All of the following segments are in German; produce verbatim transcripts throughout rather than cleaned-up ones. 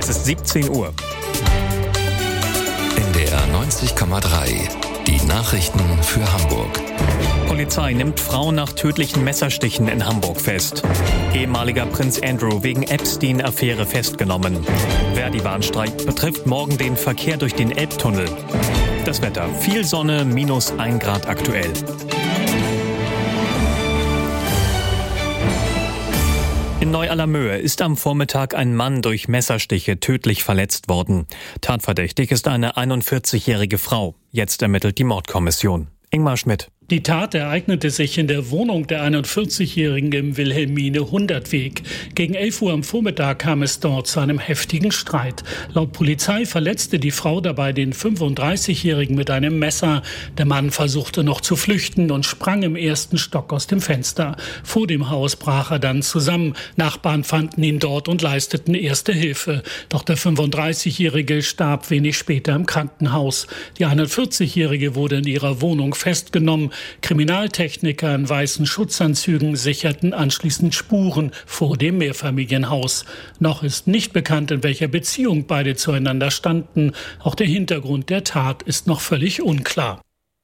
Es ist siebzehn Uhr. N D R neunzig Komma drei. Die Nachrichten für Hamburg. Polizei nimmt Frau nach tödlichen Messerstichen in Hamburg fest. Ehemaliger Prinz Andrew wegen Epstein-Affäre festgenommen. Verdi-Warnstreik betrifft morgen den Verkehr durch den Elbtunnel. Das Wetter: viel Sonne, minus ein Grad aktuell. In Neu-Allermöhe ist am Vormittag ein Mann durch Messerstiche tödlich verletzt worden. Tatverdächtig ist eine einundvierzigjährige Frau. Jetzt ermittelt die Mordkommission. Ingmar Schmidt. Die Tat ereignete sich in der Wohnung der einundvierzigjährigen im Wilhelmine-Hundert-Weg. Gegen elf Uhr am Vormittag kam es dort zu einem heftigen Streit. Laut Polizei verletzte die Frau dabei den fünfunddreißigjährigen mit einem Messer. Der Mann versuchte noch zu flüchten und sprang im ersten Stock aus dem Fenster. Vor dem Haus brach er dann zusammen. Nachbarn fanden ihn dort und leisteten erste Hilfe. Doch der fünfunddreißigjährige starb wenig später im Krankenhaus. Die einundvierzigjährige wurde in ihrer Wohnung festgenommen. Kriminaltechniker in weißen Schutzanzügen sicherten anschließend Spuren vor dem Mehrfamilienhaus. Noch ist nicht bekannt, in welcher Beziehung beide zueinander standen. Auch der Hintergrund der Tat ist noch völlig unklar.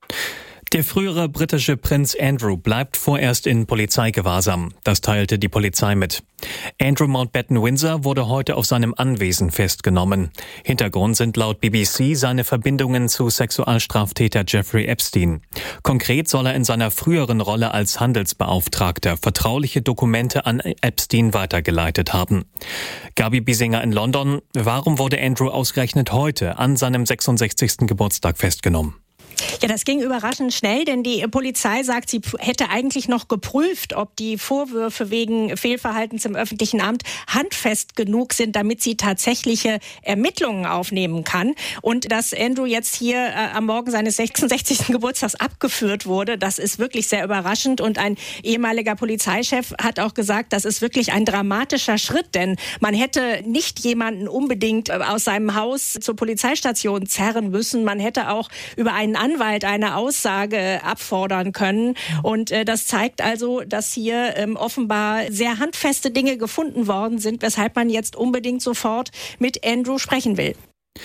Der frühere britische Prinz Andrew bleibt vorerst in Polizeigewahrsam. Das teilte die Polizei mit. Andrew Mountbatten-Windsor wurde heute auf seinem Anwesen festgenommen. Hintergrund sind laut B B C seine Verbindungen zu Sexualstraftäter Jeffrey Epstein. Konkret soll er in seiner früheren Rolle als Handelsbeauftragter vertrauliche Dokumente an Epstein weitergeleitet haben. Gabi Biesinger in London. Warum wurde Andrew ausgerechnet heute an seinem sechsundsechzigsten Geburtstag festgenommen? Ja, das ging überraschend schnell, denn die Polizei sagt, sie hätte eigentlich noch geprüft, ob die Vorwürfe wegen Fehlverhaltens im öffentlichen Amt handfest genug sind, damit sie tatsächliche Ermittlungen aufnehmen kann. Und dass Andrew jetzt hier äh, am Morgen seines sechsundsechzigsten Geburtstags abgeführt wurde, das ist wirklich sehr überraschend. Und ein ehemaliger Polizeichef hat auch gesagt, das ist wirklich ein dramatischer Schritt, denn man hätte nicht jemanden unbedingt aus seinem Haus zur Polizeistation zerren müssen. Man hätte auch über einen Anwalt eine Aussage abfordern können. Und äh, das zeigt also, dass hier ähm, offenbar sehr handfeste Dinge gefunden worden sind, weshalb man jetzt unbedingt sofort mit Andrew sprechen will.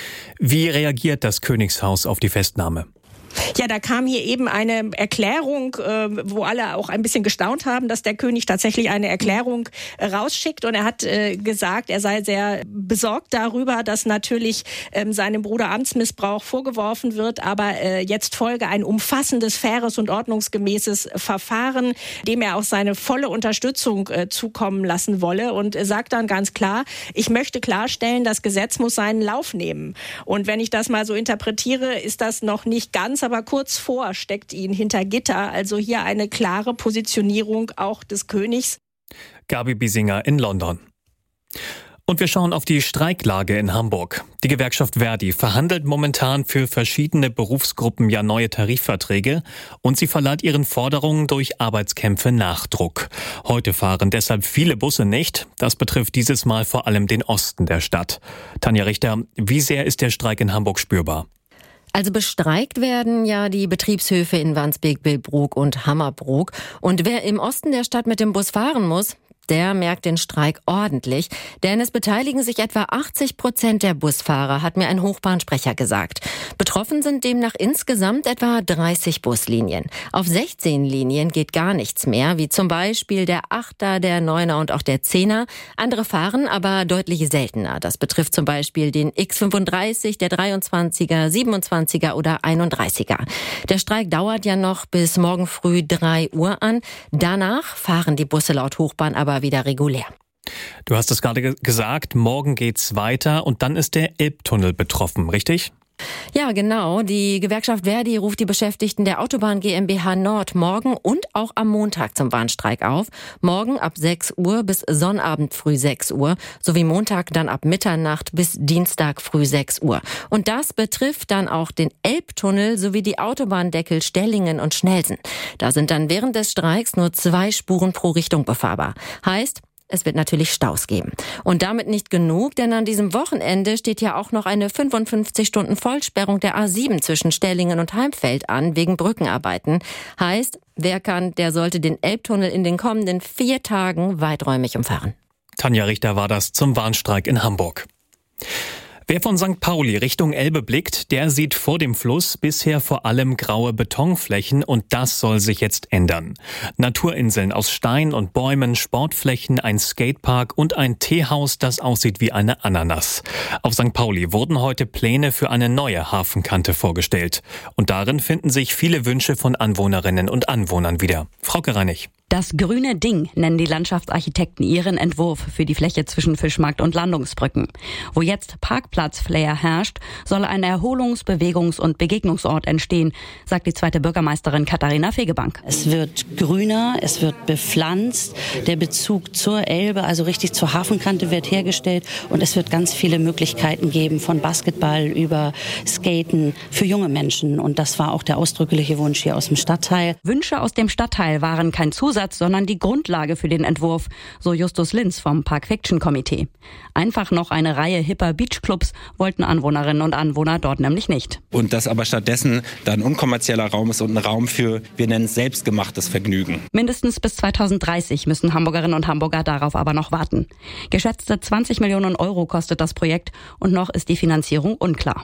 Wie reagiert das Königshaus auf die Festnahme? Ja, da kam hier eben eine Erklärung, äh, wo alle auch ein bisschen gestaunt haben, dass der König tatsächlich eine Erklärung äh, rausschickt. Und er hat äh, gesagt, er sei sehr besorgt darüber, dass natürlich ähm, seinem Bruder Amtsmissbrauch vorgeworfen wird. Aber äh, jetzt folge ein umfassendes, faires und ordnungsgemäßes Verfahren, dem er auch seine volle Unterstützung äh, zukommen lassen wolle. Und er sagt dann ganz klar, ich möchte klarstellen, das Gesetz muss seinen Lauf nehmen. Und wenn ich das mal so interpretiere, ist das noch nicht ganz, aber kurz vor steckt ihn hinter Gitter. Also hier eine klare Positionierung auch des Königs. Gabi Biesinger in London. Und wir schauen auf die Streiklage in Hamburg. Die Gewerkschaft Verdi verhandelt momentan für verschiedene Berufsgruppen ja neue Tarifverträge und sie verleiht ihren Forderungen durch Arbeitskämpfe Nachdruck. Heute fahren deshalb viele Busse nicht. Das betrifft dieses Mal vor allem den Osten der Stadt. Tanja Richter, wie sehr ist der Streik in Hamburg spürbar? Also bestreikt werden ja die Betriebshöfe in Wandsbek, Billbrook und Hammerbrook. Und wer im Osten der Stadt mit dem Bus fahren muss, der merkt den Streik ordentlich, denn es beteiligen sich etwa achtzig Prozent der Busfahrer, hat mir ein Hochbahnsprecher gesagt. Betroffen sind demnach insgesamt etwa dreißig Buslinien. Auf sechzehn Linien geht gar nichts mehr, wie zum Beispiel der Achter, der Neuner und auch der Zehner. Andere fahren aber deutlich seltener. Das betrifft zum Beispiel den X fünfunddreißig, der dreiundzwanziger, siebenundzwanziger oder einunddreißiger. Der Streik dauert ja noch bis morgen früh drei Uhr an. Danach fahren die Busse laut Hochbahn aber wieder regulär. Du hast es gerade gesagt, morgen geht's weiter und dann ist der Elbtunnel betroffen, richtig? Ja, genau. Die Gewerkschaft Verdi ruft die Beschäftigten der Autobahn GmbH Nord morgen und auch am Montag zum Warnstreik auf. Morgen ab sechs Uhr bis Sonnabend früh sechs Uhr, sowie Montag dann ab Mitternacht bis Dienstag früh sechs Uhr. Und das betrifft dann auch den Elbtunnel sowie die Autobahndeckel Stellingen und Schnelsen. Da sind dann während des Streiks nur zwei Spuren pro Richtung befahrbar. Heißt, es wird natürlich Staus geben. Und damit nicht genug, denn an diesem Wochenende steht ja auch noch eine fünfundfünfzig Stunden Vollsperrung der A sieben zwischen Stellingen und Heimfeld an, wegen Brückenarbeiten. Heißt, wer kann, der sollte den Elbtunnel in den kommenden vier Tagen weiträumig umfahren. Tanja Richter war das zum Warnstreik in Hamburg. Wer von Sankt Pauli Richtung Elbe blickt, der sieht vor dem Fluss bisher vor allem graue Betonflächen und das soll sich jetzt ändern. Naturinseln aus Stein und Bäumen, Sportflächen, ein Skatepark und ein Teehaus, das aussieht wie eine Ananas. Auf Sankt Pauli wurden heute Pläne für eine neue Hafenkante vorgestellt. Und darin finden sich viele Wünsche von Anwohnerinnen und Anwohnern wieder. Frauke Reinig. Das grüne Ding nennen die Landschaftsarchitekten ihren Entwurf für die Fläche zwischen Fischmarkt und Landungsbrücken. Wo jetzt Parkplatzflair herrscht, soll ein Erholungs-, Bewegungs- und Begegnungsort entstehen, sagt die zweite Bürgermeisterin Katharina Fegebank. Es wird grüner, es wird bepflanzt, der Bezug zur Elbe, also richtig zur Hafenkante, wird hergestellt und es wird ganz viele Möglichkeiten geben, von Basketball über Skaten für junge Menschen. Und das war auch der ausdrückliche Wunsch hier aus dem Stadtteil. Wünsche aus dem Stadtteil waren kein Zusatz, sondern die Grundlage für den Entwurf, so Justus Linz vom Park Fiction Komitee. Einfach noch eine Reihe hipper Beachclubs wollten Anwohnerinnen und Anwohner dort nämlich nicht. Und dass aber stattdessen da ein unkommerzieller Raum ist und ein Raum für, wir nennen es selbstgemachtes Vergnügen. Mindestens bis zweitausenddreißig müssen Hamburgerinnen und Hamburger darauf aber noch warten. Geschätzte zwanzig Millionen Euro kostet das Projekt und noch ist die Finanzierung unklar.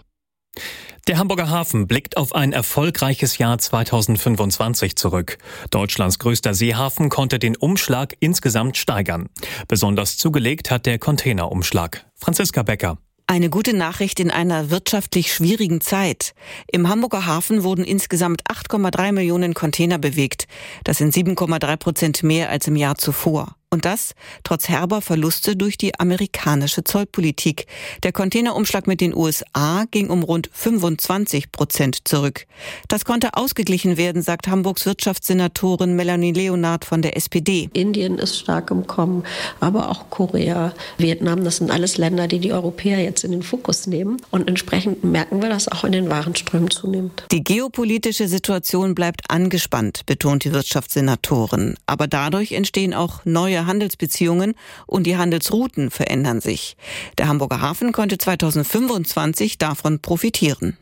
Der Hamburger Hafen blickt auf ein erfolgreiches Jahr zweitausendfünfundzwanzig zurück. Deutschlands größter Seehafen konnte den Umschlag insgesamt steigern. Besonders zugelegt hat der Containerumschlag. Franziska Becker. Eine gute Nachricht in einer wirtschaftlich schwierigen Zeit. Im Hamburger Hafen wurden insgesamt acht Komma drei Millionen Container bewegt. Das sind sieben Komma drei Prozent mehr als im Jahr zuvor. Und das trotz herber Verluste durch die amerikanische Zollpolitik. Der Containerumschlag mit den U S A ging um rund fünfundzwanzig Prozent zurück. Das konnte ausgeglichen werden, sagt Hamburgs Wirtschaftssenatorin Melanie Leonard von der S P D. Indien ist stark im Kommen, aber auch Korea, Vietnam, das sind alles Länder, die die Europäer jetzt in den Fokus nehmen. Und entsprechend merken wir das auch in den Warenströmen zunehmend. Die geopolitische Situation bleibt angespannt, betont die Wirtschaftssenatorin. Aber dadurch entstehen auch neue Handelsbeziehungen und die Handelsrouten verändern sich. Der Hamburger Hafen konnte zweitausendfünfundzwanzig davon profitieren.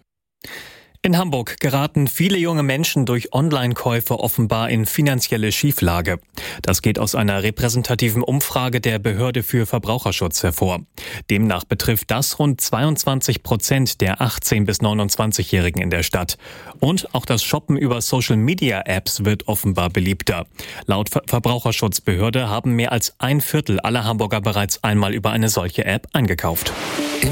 In Hamburg geraten viele junge Menschen durch Online-Käufe offenbar in finanzielle Schieflage. Das geht aus einer repräsentativen Umfrage der Behörde für Verbraucherschutz hervor. Demnach betrifft das rund zweiundzwanzig Prozent der achtzehn- bis neunundzwanzigjährigen in der Stadt. Und auch das Shoppen über Social-Media-Apps wird offenbar beliebter. Laut Ver- Verbraucherschutzbehörde haben mehr als ein Viertel aller Hamburger bereits einmal über eine solche App eingekauft.